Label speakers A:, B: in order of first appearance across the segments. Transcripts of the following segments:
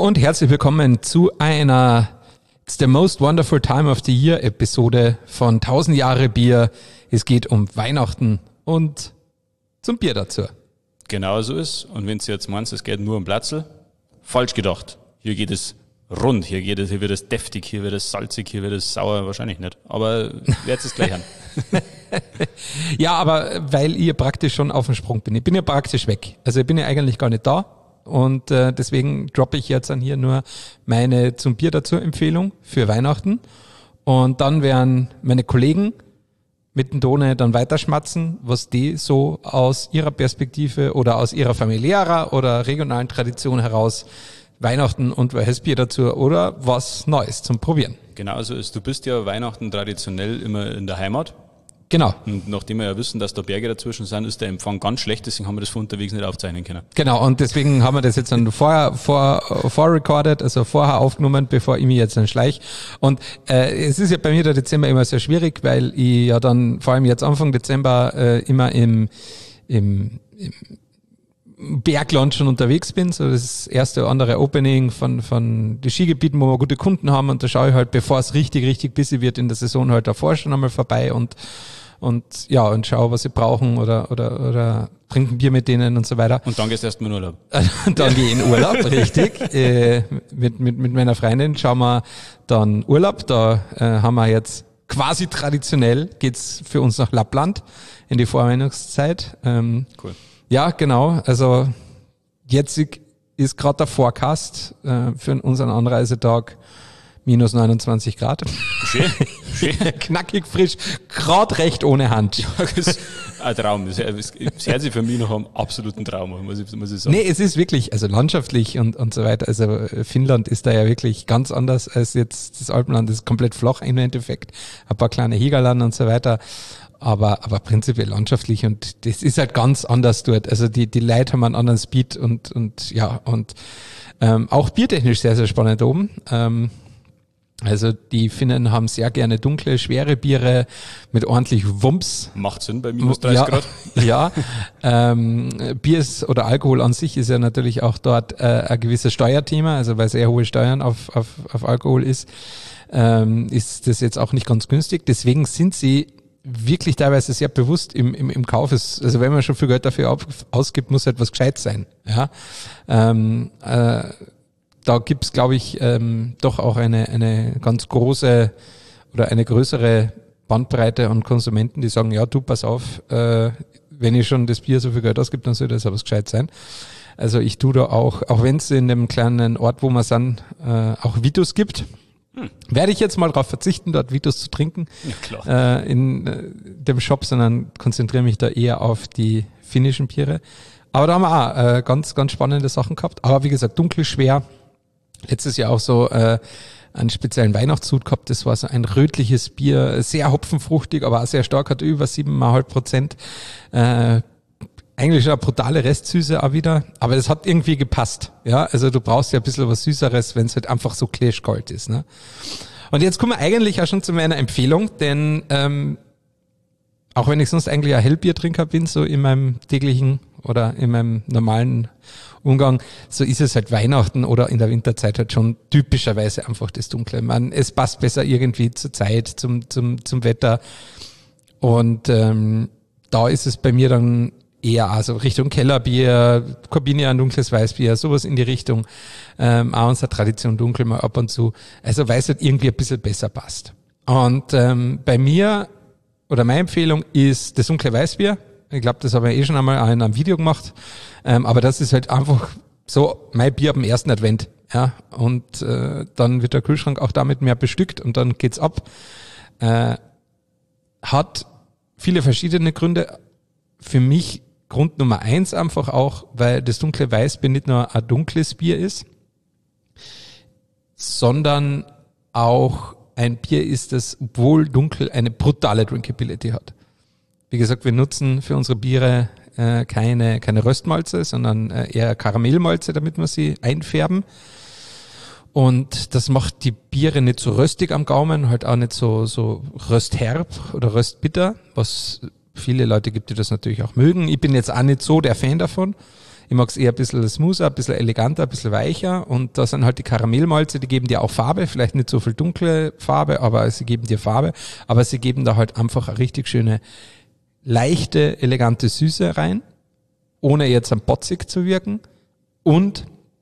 A: und herzlich willkommen zu einer It's the most wonderful time of the year Episode von 1000 Jahre Bier. Es geht um Weihnachten und zum Bier dazu.
B: Genau so ist. Und wenn du jetzt meinst, es geht nur um Platzl, falsch gedacht. Hier geht es rund, hier wird es deftig, hier wird es salzig, hier wird es sauer, wahrscheinlich nicht. Aber werdet es gleich an.
A: Ja, aber weil ich praktisch schon auf dem Sprung bin. Ich bin ja praktisch weg. Also ich bin ja eigentlich gar nicht da. Und deswegen droppe ich jetzt dann hier nur meine zum Bier dazu Empfehlung für Weihnachten. Und dann werden meine Kollegen mit dem Tone dann weiterschmatzen, was die so aus ihrer Perspektive oder aus ihrer familiärer oder regionalen Tradition heraus Weihnachten und welches Bier dazu oder was Neues zum Probieren.
B: Genau so ist. Du bist ja Weihnachten traditionell immer in der Heimat.
A: Genau.
B: Und nachdem wir ja wissen, dass da Berge dazwischen sind, ist der Empfang ganz schlecht, deswegen haben wir das von unterwegs nicht aufzeichnen können.
A: Genau, und deswegen haben wir das jetzt dann vorrecorded, also vorher aufgenommen, bevor ich mich jetzt dann schleich. Und es ist ja bei mir der Dezember immer sehr schwierig, weil ich ja dann vor allem jetzt Anfang Dezember immer im Bergland schon unterwegs bin, so das erste oder andere Opening von den Skigebieten, wo wir gute Kunden haben, und da schaue ich halt, bevor es richtig busy wird in der Saison, halt davor schon einmal vorbei und schaue, was sie brauchen oder trinken Bier mit denen und so weiter.
B: Und dann gehst du erstmal in Urlaub.
A: Und dann gehe ich in Urlaub, richtig. Mit meiner Freundin schauen wir dann Urlaub. Da haben wir jetzt quasi traditionell, geht's für uns nach Lappland in die Vorweihnachtszeit.
B: Cool.
A: Ja, genau. Also jetzt ist gerade der Forecast für unseren Anreisetag minus 29 Grad.
B: Schön.
A: Knackig frisch, gerade recht ohne Hand.
B: Das ist ein Traum. Das hört sich für mich noch am absoluten Traum an, muss ich sagen.
A: Nee, es ist wirklich, also landschaftlich und so weiter. Also Finnland ist da ja wirklich ganz anders als jetzt das Alpenland. Das ist komplett flach im Endeffekt. Ein paar kleine Hügeln und so weiter. Aber prinzipiell landschaftlich, und das ist halt ganz anders dort. Also die Leute haben einen anderen Speed und auch biertechnisch sehr, sehr spannend oben. Also die Finnen haben sehr gerne dunkle, schwere Biere mit ordentlich Wumms.
B: Macht Sinn bei minus 30 Grad.
A: Ja, Bier ist, oder Alkohol an sich ist ja natürlich auch dort ein gewisses Steuerthema, also weil sehr hohe Steuern auf Alkohol ist das jetzt auch nicht ganz günstig. Deswegen sind sie wirklich teilweise sehr bewusst im Kauf. Also wenn man schon viel Geld dafür ausgibt, muss etwas gescheit sein. Ja. Da gibt's, glaube ich, doch auch eine ganz große oder eine größere Bandbreite an Konsumenten, die sagen, ja, du, pass auf, wenn ich schon das Bier so viel Geld ausgibt, dann soll das aber was gescheit sein. Also ich tue da auch wenn es in dem kleinen Ort, wo wir sind, auch Vitus gibt, werde ich jetzt mal darauf verzichten, dort Vitus zu trinken,
B: ja, klar.
A: In dem Shop, sondern konzentriere mich da eher auf die finnischen Biere. Aber da haben wir auch ganz, ganz spannende Sachen gehabt. Aber wie gesagt, dunkel, schwer. Letztes Jahr auch so einen speziellen Weihnachtshut gehabt. Das war so ein rötliches Bier, sehr hopfenfruchtig, aber auch sehr stark, hat über 7,5%. Eigentlich schon eine brutale Restsüße auch wieder, aber das hat irgendwie gepasst. Ja, also du brauchst ja ein bisschen was Süßeres, wenn es halt einfach so klärschkalt ist. Ne? Und jetzt kommen wir eigentlich auch schon zu meiner Empfehlung, denn auch wenn ich sonst eigentlich ein Hellbiertrinker bin, so in meinem täglichen oder in meinem normalen Umgang, so ist es halt Weihnachten oder in der Winterzeit halt schon typischerweise einfach das Dunkle. Es passt besser irgendwie zur Zeit, zum Wetter. Und da ist es bei mir dann eher also Richtung Kellerbier, Corbinia, ein dunkles Weißbier, sowas in die Richtung. Auch unsere Tradition dunkel mal ab und zu. Also weil es halt irgendwie ein bisschen besser passt. Und bei mir, oder meine Empfehlung ist das dunkle Weißbier. Ich glaube, das habe ich schon einmal in einem Video gemacht. Aber das ist halt einfach so mein Bier am ersten Advent. Ja, und dann wird der Kühlschrank auch damit mehr bestückt und dann geht's ab. Hat viele verschiedene Gründe. Für mich Grund Nummer 1 einfach auch, weil das dunkle Weißbier nicht nur ein dunkles Bier ist, sondern auch ein Bier ist, das, obwohl dunkel, eine brutale Drinkability hat. Wie gesagt, wir nutzen für unsere Biere keine Röstmalze, sondern eher Karamellmalze, damit wir sie einfärben. Und das macht die Biere nicht so röstig am Gaumen, halt auch nicht so röstherb oder röstbitter, was viele Leute gibt, die das natürlich auch mögen. Ich bin jetzt auch nicht so der Fan davon. Ich mag es eher ein bisschen smoother, ein bisschen eleganter, ein bisschen weicher. Und da sind halt die Karamellmalze, die geben dir auch Farbe, vielleicht nicht so viel dunkle Farbe, aber sie geben dir Farbe. Aber sie geben da halt einfach eine richtig schöne, leichte, elegante Süße rein, ohne jetzt am botzig zu wirken. Und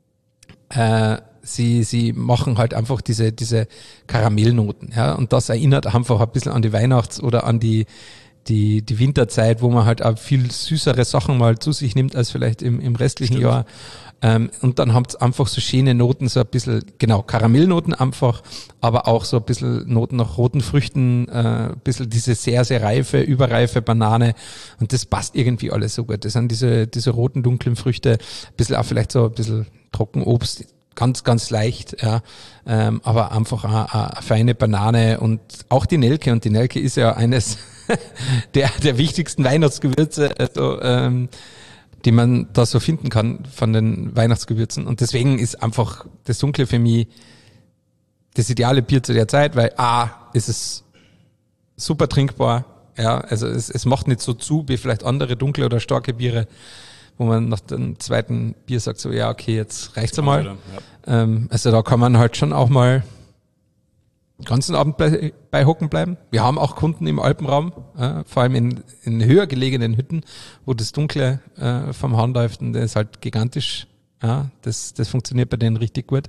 A: sie machen halt einfach diese Karamellnoten, ja, und das erinnert einfach ein bisschen an die Weihnachts- oder an die Winterzeit, wo man halt auch viel süßere Sachen mal zu sich nimmt als vielleicht im restlichen Jahr. Und dann habt ihr einfach so schöne Noten, so ein bisschen, genau, Karamellnoten einfach, aber auch so ein bisschen Noten nach roten Früchten, ein bisschen diese sehr, sehr reife, überreife Banane. Und das passt irgendwie alles so gut. Das sind diese roten, dunklen Früchte, ein bisschen auch vielleicht so ein bisschen Trockenobst, ganz, ganz leicht, ja, aber einfach eine feine Banane und auch die Nelke. Und die Nelke ist ja eines der wichtigsten Weihnachtsgewürze, also, die man da so finden kann von den Weihnachtsgewürzen. Und deswegen ist einfach das Dunkle für mich das ideale Bier zu der Zeit, weil ist es super trinkbar, ja, also es macht nicht so zu wie vielleicht andere dunkle oder starke Biere, wo man nach dem zweiten Bier sagt so, ja, okay, jetzt reicht's einmal. Ja. Also da kann man halt schon auch mal den ganzen Abend bei hocken bleiben. Wir haben auch Kunden im Alpenraum, vor allem in höher gelegenen Hütten, wo das Dunkle vom Hahn läuft, und das ist halt gigantisch. Ja, das funktioniert bei denen richtig gut.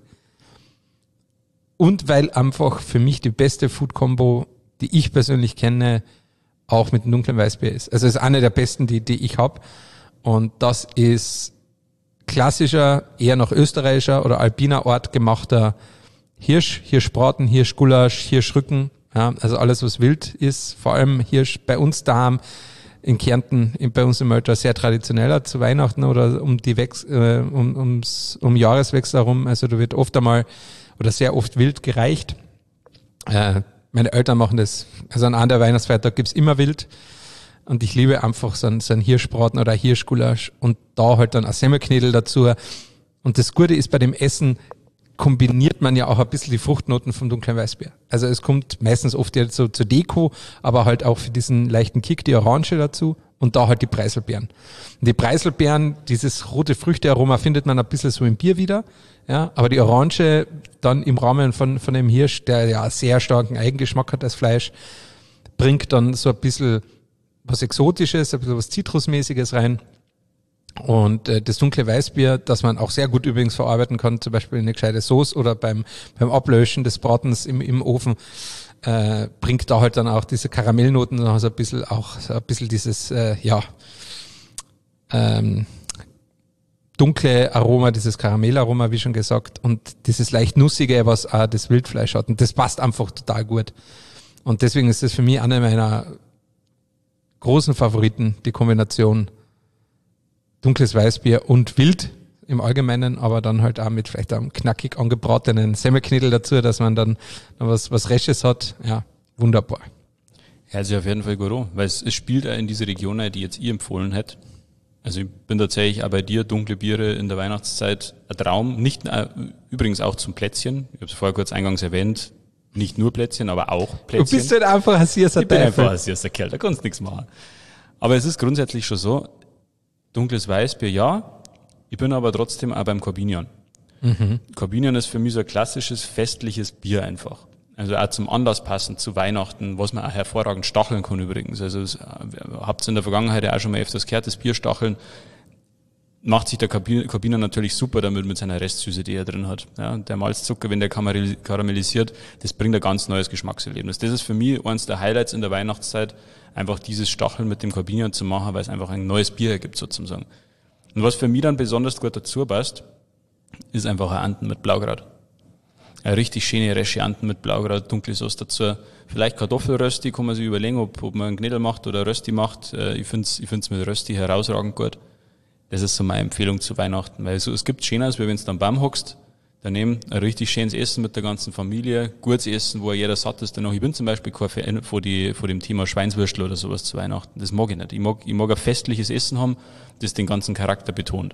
A: Und weil einfach für mich die beste Food-Combo, die ich persönlich kenne, auch mit dem dunklen Weißbier ist. Also es ist eine der besten, die ich habe. Und das ist klassischer, eher nach österreichischer oder alpiner Art gemachter Hirschbraten, Hirschgulasch, Hirschrücken, ja, also alles, was wild ist, vor allem Hirsch bei uns daheim in Kärnten, bei uns im Mölter sehr traditioneller zu Weihnachten oder um Jahreswechsel herum, also da wird oft einmal oder sehr oft wild gereicht. Meine Eltern machen das, also an einem der Weihnachtsfeiertag gibt's immer wild, und ich liebe einfach so ein Hirschbraten oder ein Hirschgulasch und da halt dann ein Semmelknödel dazu. Und das Gute ist, bei dem Essen kombiniert man ja auch ein bisschen die Fruchtnoten vom dunklen Weißbier. Also es kommt meistens oft jetzt so zur Deko, aber halt auch für diesen leichten Kick die Orange dazu und da halt die Preiselbeeren. Und die Preiselbeeren, dieses rote Früchtearoma findet man ein bisschen so im Bier wieder, ja, aber die Orange dann im Rahmen von dem Hirsch, der ja sehr starken Eigengeschmack hat als Fleisch, bringt dann so ein bisschen was Exotisches, ein bisschen was Zitrusmäßiges rein. Und das dunkle Weißbier, das man auch sehr gut übrigens verarbeiten kann, zum Beispiel in eine gescheite Sauce oder beim Ablöschen des Bratens im Ofen, bringt da halt dann auch diese Karamellnoten, also ein bisschen dieses dunkle Aroma, dieses Karamellaroma, wie schon gesagt, und dieses leicht nussige, was auch das Wildfleisch hat. Und das passt einfach total gut. Und deswegen ist das für mich eine meiner großen Favoriten, die Kombination dunkles Weißbier und Wild im Allgemeinen, aber dann halt auch mit vielleicht einem knackig angebratenen Semmelknödel dazu, dass man dann noch was Resches hat. Ja, wunderbar.
B: Ja, also auf jeden Fall gut an, weil es spielt auch in diese Region ein, die jetzt ihr empfohlen hätte. Also ich bin tatsächlich auch bei dir, dunkle Biere in der Weihnachtszeit ein Traum. Nicht übrigens auch zum Plätzchen. Ich habe es vorher kurz eingangs erwähnt. Nicht nur Plätzchen, aber auch Plätzchen.
A: Du bist halt einfach ein Sierser
B: Ich bin einfach ein Sierser Kerl, da kannst du nichts machen. Aber es ist grundsätzlich schon so, dunkles Weißbier, ja. Ich bin aber trotzdem auch beim Corbinian. Corbinian ist für mich so ein klassisches, festliches Bier einfach. Also auch zum Anlass passend, zu Weihnachten, was man auch hervorragend stacheln kann übrigens. Also habt ihr in der Vergangenheit ja auch schon mal öfters gehört, das Bierstacheln macht sich der Corbinian natürlich super damit mit seiner Restsüße, die er drin hat. Ja, der Malzzucker, wenn der karamellisiert, das bringt ein ganz neues Geschmackserlebnis. Das ist für mich eines der Highlights in der Weihnachtszeit, einfach dieses Stacheln mit dem Corbinian zu machen, weil es einfach ein neues Bier ergibt sozusagen. Und was für mich dann besonders gut dazu passt, ist einfach ein Anden mit Blaukraut. Eine richtig schöne Resche Anden mit Blaukraut, dunkle Sauce dazu. Vielleicht Kartoffelrösti, kann man sich überlegen, ob man einen Knödel macht oder Rösti macht. Ich find's mit Rösti herausragend gut. Das ist so meine Empfehlung zu Weihnachten, weil es gibt Schöneres, wie wenn du dann beim hockst, daneben ein richtig schönes Essen mit der ganzen Familie, gutes Essen, wo jeder satt ist danach. Ich bin zum Beispiel kein Fan vor dem Thema Schweinswürstel oder sowas zu Weihnachten. Das mag ich nicht. Ich mag ein festliches Essen haben, das den ganzen Charakter betont.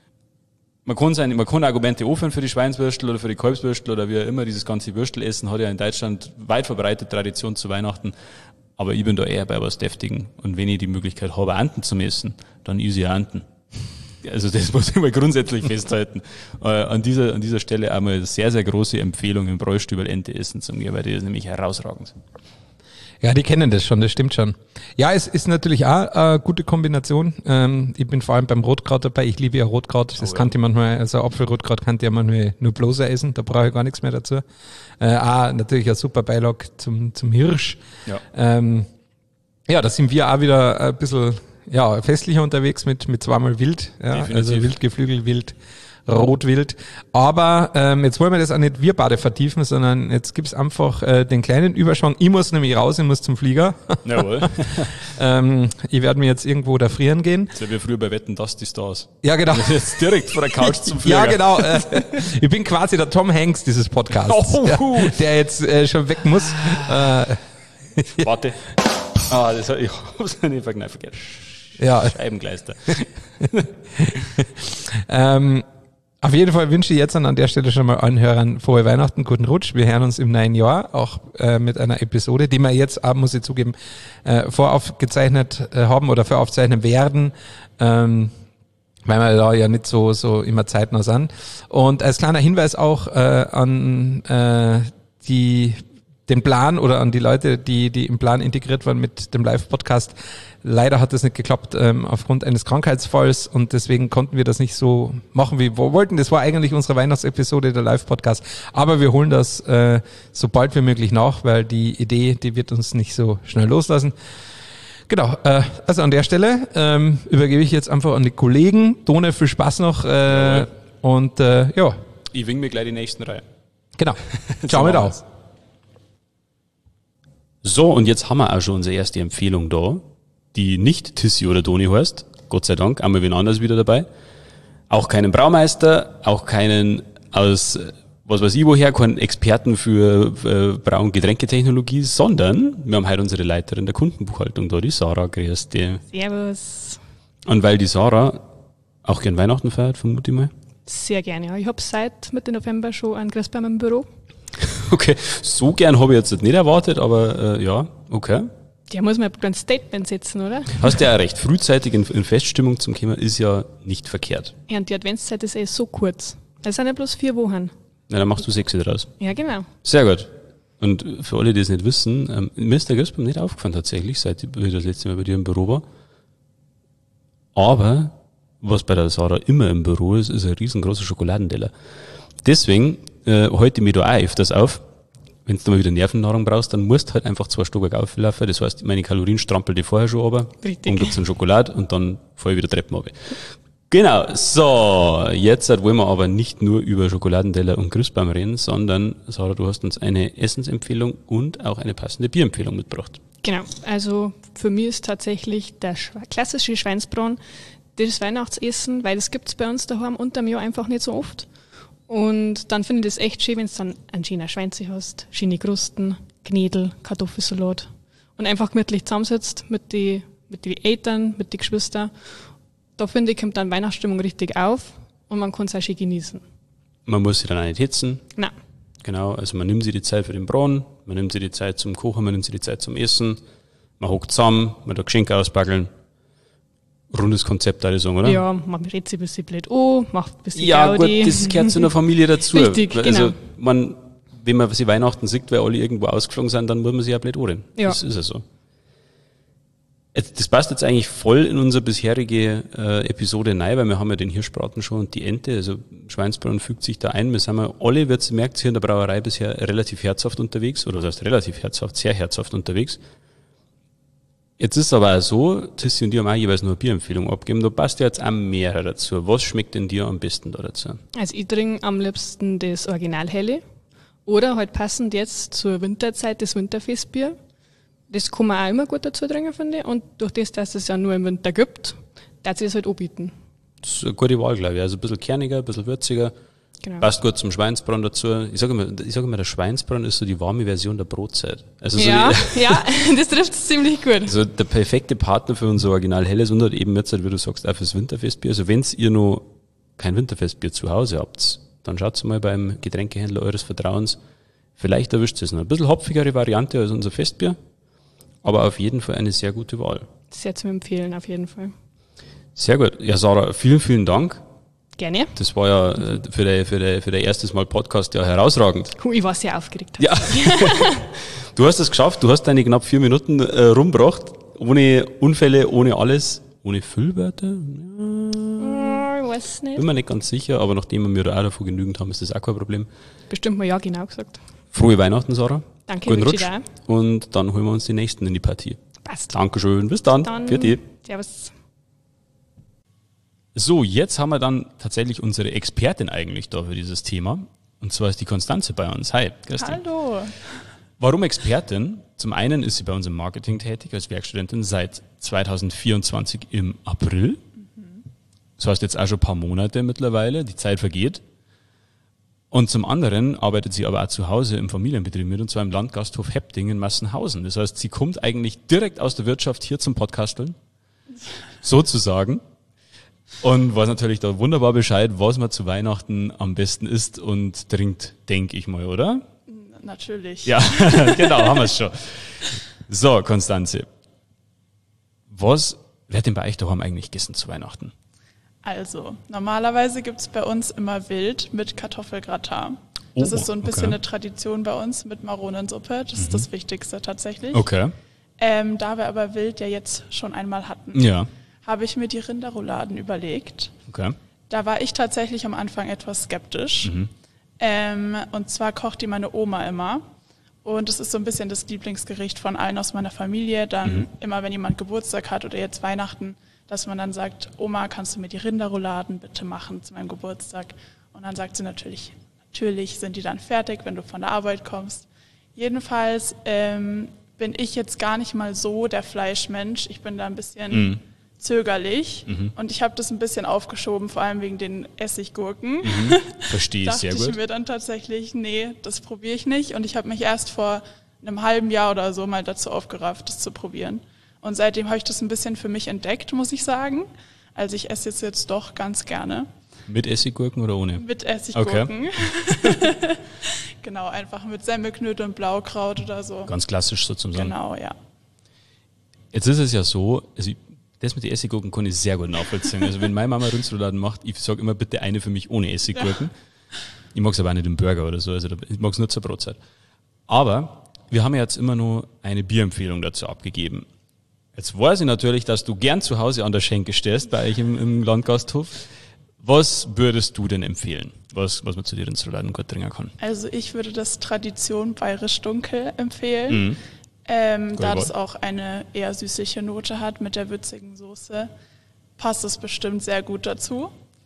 B: Man kann Argumente offen für die Schweinswürstel oder für die Kalbswürstel oder wie auch immer. Dieses ganze Würstelessen hat ja in Deutschland weit verbreitete Tradition zu Weihnachten. Aber ich bin da eher bei was Deftigen. Und wenn ich die Möglichkeit habe, Enten zu essen, dann easy Enten. Also das muss ich mal grundsätzlich festhalten. An dieser Stelle einmal eine sehr, sehr große Empfehlung, im Bräustüberl Ente essen zu mir, weil die ist nämlich herausragend.
A: Ja, die kennen das schon, das stimmt schon. Ja, es ist natürlich auch eine gute Kombination. Ich bin vor allem beim Rotkraut dabei. Ich liebe ja Rotkraut. Das kannte ich manchmal, also Apfelrotkraut kannte ich manchmal nur bloßer essen. Da brauche ich gar nichts mehr dazu. Natürlich ein super Beilag zum Hirsch.
B: Ja.
A: Ja, da sind wir auch wieder ein bisschen festlicher unterwegs mit zweimal Wild. Ja, also Wildgeflügel, Wild, Rotwild. Aber jetzt wollen wir das auch nicht wir beide vertiefen, sondern jetzt gibt's einfach den kleinen Überschwang. Ich muss nämlich raus, ich muss zum Flieger.
B: Jawohl.
A: Ich werde mir jetzt irgendwo da frieren gehen.
B: Das wie früher bei Wetten, dass die Stars.
A: Ja, genau.
B: Jetzt direkt von der Couch zum Flieger.
A: Ja, genau. Ich bin quasi der Tom Hanks dieses Podcasts, der jetzt schon weg muss.
B: Warte. Ich hab's nicht vergessen.
A: Ja.
B: Scheibengleister.
A: Auf jeden Fall wünsche ich jetzt an der Stelle schon mal allen Hörern frohe Weihnachten, guten Rutsch. Wir hören uns im neuen Jahr, auch mit einer Episode, die wir jetzt, muss ich zugeben, voraufgezeichnet haben oder voraufzeichnen werden, weil wir da ja nicht so immer zeitnah sind. Und als kleiner Hinweis auch an den Plan oder an die Leute, die im Plan integriert waren mit dem Live-Podcast. Leider hat das nicht geklappt aufgrund eines Krankheitsfalls und deswegen konnten wir das nicht so machen, wie wir wollten. Das war eigentlich unsere Weihnachtsepisode, der Live-Podcast. Aber wir holen das so bald wie möglich nach, weil die Idee, die wird uns nicht so schnell loslassen. Genau, also an der Stelle übergebe ich jetzt einfach an die Kollegen. Tone, viel Spaß noch und ja.
B: Ich wink mir gleich die nächsten Reihe.
A: Genau, ciao mit aus.
B: So, und jetzt haben wir auch schon unsere erste Empfehlung da, die nicht Tissi oder Toni heißt. Gott sei Dank, einmal wen anders wieder dabei. Auch keinen Braumeister, auch keinen aus, was weiß ich woher, keinen Experten für Brau- und Getränketechnologie, sondern wir haben heute unsere Leiterin der Kundenbuchhaltung da, die Sarah. Grüß dich.
C: Servus.
B: Und weil die Sarah auch gern Weihnachten feiert, vermute ich mal.
C: Sehr gerne, ja. Ich habe seit Mitte November schon einen Christbaum im Büro.
B: Okay, so gern habe ich jetzt nicht erwartet, aber ja, okay.
C: Der muss man ein Statement setzen, oder?
B: Hast ja auch recht, frühzeitig in Feststimmung zum Thema ist ja nicht verkehrt.
C: Ja, und die Adventszeit ist so kurz. Es sind ja bloß 4 Wochen.
B: Na, dann machst du 6 draus.
C: Ja, genau.
B: Sehr gut. Und für alle, die es nicht wissen, mir ist der Christbaum nicht aufgefallen tatsächlich, seit ich das letzte Mal bei dir im Büro war. Aber was bei der Sarah immer im Büro ist ein riesengroßer Schokoladenteller. Deswegen halte ich mich da auch öfters auf. Wenn du mal wieder Nervennahrung brauchst, dann musst du halt einfach 2 Stück auflaufen. Das heißt, meine Kalorien strampel die vorher schon runter.
C: Richtig.
B: Dann gibt's einen Schokolade und dann fahr ich wieder Treppen runter. Genau, so, jetzt wollen wir aber nicht nur über Schokoladenteller und Christbaum reden, sondern, Sarah, du hast uns eine Essensempfehlung und auch eine passende Bierempfehlung mitgebracht.
C: Genau, also für mich ist tatsächlich der klassische Schweinsbraten das Weihnachtsessen, weil das gibt's bei uns daheim unterm Jahr einfach nicht so oft. Und dann finde ich das echt schön, wenn du dann einen schönen Schweinzi hast, schöne Krusten, Knädel, Kartoffelsalat und einfach gemütlich zusammensitzt mit die Eltern, mit den Geschwistern. Da finde ich, kommt dann Weihnachtsstimmung richtig auf und man kann es auch schön genießen.
B: Man muss sich dann auch nicht hitzen.
C: Nein.
B: Genau, also man nimmt sich die Zeit für den Braten, man nimmt sich die Zeit zum Kochen, man nimmt sich die Zeit zum Essen, man hockt zusammen, man tut Geschenke ausbackeln. Rundes Konzept, würde ich sagen, oder?
C: Ja, man redet sich ein bisschen blöd an, macht ein bisschen
B: Ja,
C: Gaudi.
B: gut, das gehört zu einer Familie dazu.
C: Richtig,
B: Also,
C: genau.
B: wenn man sich Weihnachten sieht, weil alle irgendwo ausgeflogen sind, dann muss man sich ja blöd anreden.
C: Ja.
B: Das ist ja so. Das passt jetzt eigentlich voll in unsere bisherige Episode rein, weil wir haben ja den Hirschbraten schon und die Ente, also Schweinsbraten fügt sich da ein. Wir sind ja alle, wie ihr merkt, hier in der Brauerei bisher relativ herzhaft unterwegs, oder das heißt relativ herzhaft, sehr herzhaft unterwegs. Jetzt ist es aber auch so, Tissi und die haben auch jeweils nur eine Bierempfehlung abgegeben. Da passt ja jetzt auch mehrere dazu. Was schmeckt denn dir am besten da dazu?
C: Also ich trinke am liebsten das Originalhelle oder halt passend jetzt zur Winterzeit das Winterfestbier. Das kann man auch immer gut dazu trinken, finde ich. Und durch das, dass es ja nur im Winter gibt, darf sich das halt anbieten.
B: Das ist eine gute Wahl, glaube ich. Also ein bisschen kerniger, ein bisschen würziger.
C: Genau.
B: Passt gut zum Schweinsbraten dazu. Ich sage immer, der Schweinsbraten ist so die warme Version der Brotzeit. Also so
C: Ja, ja, das trifft es ziemlich gut.
B: also der perfekte Partner für unser Original Helles und halt eben jetzt, wie du sagst, auch fürs Winterfestbier. Also wenn ihr noch kein Winterfestbier zu Hause habt, dann schaut mal beim Getränkehändler eures Vertrauens. Vielleicht erwischt es noch. Ein bisschen hopfigere Variante als unser Festbier, aber auf jeden Fall eine sehr gute Wahl.
C: Sehr zu empfehlen, auf jeden Fall.
B: Sehr gut. Ja, Sarah, vielen, vielen Dank.
C: Gerne.
B: Das war ja für dein erstes Mal Podcast ja herausragend.
C: Ich war sehr aufgeregt.
B: Ja. Du hast es geschafft, du hast deine knapp 4 Minuten rumgebracht, ohne Unfälle, ohne alles, ohne Füllwörter.
C: Ich weiß nicht.
B: Bin mir nicht ganz sicher, aber nachdem wir da auch davon genügend haben, ist das auch kein Problem.
C: Bestimmt mal ja genau gesagt.
B: Frohe Weihnachten, Sarah.
C: Danke,
B: Guten
C: wünsche
B: Rutsch.
C: ich dir
B: Und dann holen wir uns die nächsten in die Partie.
C: Passt.
B: Dankeschön, bis dann. Für dich.
C: Servus.
B: So, jetzt haben wir dann tatsächlich unsere Expertin eigentlich da für dieses Thema. Und zwar ist die Konstanze bei uns. Hi, Christi.
C: Hallo.
B: Warum Expertin? Zum einen ist sie bei uns im Marketing tätig als Werkstudentin seit 2024 im April. Das heißt jetzt auch schon ein paar Monate mittlerweile, die Zeit vergeht. Und zum anderen arbeitet sie aber auch zu Hause im Familienbetrieb mit, und zwar im Landgasthof Hepting in Massenhausen. Das heißt, sie kommt eigentlich direkt aus der Wirtschaft hier zum Podcasteln, sozusagen. Und weiß natürlich da wunderbar Bescheid, was man zu Weihnachten am besten isst und trinkt, denke ich mal, oder?
D: Natürlich.
B: Ja, genau, haben wir es schon. So, Konstanze. Was wird denn bei euch daheim eigentlich gegessen zu Weihnachten?
D: Also, normalerweise gibt's bei uns immer Wild mit Kartoffelgratin. Das ist so ein bisschen eine Tradition bei uns mit Maronensuppe. Das ist das Wichtigste tatsächlich.
B: Okay.
D: Da wir aber Wild ja jetzt schon einmal hatten,
B: Ja.
D: habe ich mir die Rinderrouladen überlegt.
B: Okay.
D: Da war ich tatsächlich am Anfang etwas skeptisch. Und zwar kocht die meine Oma immer. Und es ist so ein bisschen das Lieblingsgericht von allen aus meiner Familie. Dann immer, wenn jemand Geburtstag hat oder jetzt Weihnachten, dass man dann sagt, Oma, kannst du mir die Rinderrouladen bitte machen zu meinem Geburtstag? Und dann sagt sie natürlich sind die dann fertig, wenn du von der Arbeit kommst. Jedenfalls bin ich jetzt gar nicht mal so der Fleischmensch. Ich bin da ein bisschen zögerlich und ich habe das ein bisschen aufgeschoben, vor allem wegen den Essiggurken.
B: Verstehe ich sehr
D: Dachte
B: gut.
D: ich mir dann tatsächlich, nee, das probiere ich nicht. Und ich habe mich erst vor einem halben Jahr oder so mal dazu aufgerafft, das zu probieren. Und seitdem habe ich das ein bisschen für mich entdeckt, muss ich sagen. Also ich esse jetzt doch ganz gerne.
B: Mit Essiggurken oder ohne?
D: Mit Essiggurken. Okay. Genau, einfach mit Semmelknödel und Blaukraut oder so.
B: Ganz klassisch sozusagen.
D: Genau, ja.
B: Jetzt ist es ja so, also das mit den Essiggurken kann ich sehr gut nachvollziehen. Also wenn meine Mama Rindsrouladen macht, ich sage immer bitte eine für mich ohne Essiggurken. Ja. Ich mag es aber auch nicht im Burger oder so, also ich mag es nur zur Brotzeit. Aber wir haben ja jetzt immer nur eine Bierempfehlung dazu abgegeben. Jetzt weiß ich natürlich, dass du gern zu Hause an der Schenke stehst, bei euch im Landgasthof. Was würdest du denn empfehlen, was man zu dir Rindsrouladen gut trinken kann?
D: Also ich würde das Tradition Bayerisch Dunkel empfehlen. Da das auch eine eher süßliche Note hat mit der würzigen Soße, passt es bestimmt sehr gut dazu.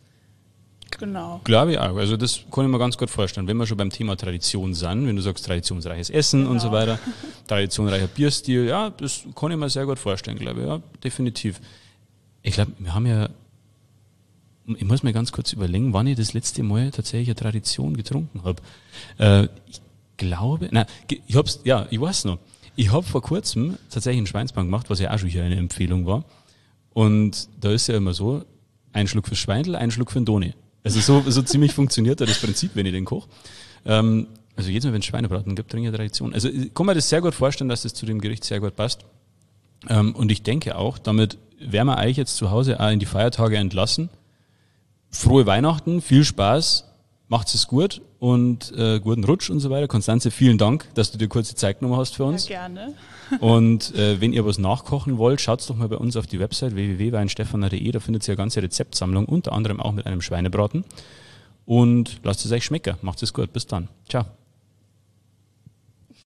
D: Genau.
B: Glaube ich auch. Also das kann ich mir ganz gut vorstellen. Wenn wir schon beim Thema Tradition sind, wenn du sagst traditionsreiches Essen und so weiter, traditionsreicher Bierstil, ja, das kann ich mir sehr gut vorstellen, glaube ich. Ja, definitiv. Ich glaube, wir haben ja, ich muss mir ganz kurz überlegen, wann ich das letzte Mal tatsächlich eine Tradition getrunken habe. Ich glaube, ich weiß noch. Ich habe vor kurzem tatsächlich einen Schweinsbraten gemacht, was ja auch schon hier eine Empfehlung war. Und da ist ja immer so, ein Schluck fürs Schweindl, ein Schluck für den Doni. Also so ziemlich funktioniert da das Prinzip, wenn ich den koche. Also jedes Mal, wenn es Schweinebraten gibt, trinke ich eine Tradition. Also ich kann mir das sehr gut vorstellen, dass das zu dem Gericht sehr gut passt. Und ich denke auch, damit werden wir euch jetzt zu Hause auch in die Feiertage entlassen. Frohe Weihnachten, viel Spaß, macht's es gut und guten Rutsch und so weiter. Konstanze, vielen Dank, dass du dir kurz die Zeit genommen hast für uns.
D: Ja, gerne.
B: Und wenn ihr was nachkochen wollt, schaut doch mal bei uns auf die Website www.weinstefaner.de, da findet ihr eine ganze Rezeptsammlung, unter anderem auch mit einem Schweinebraten. Und lasst es euch schmecken. Macht es gut. Bis dann. Ciao.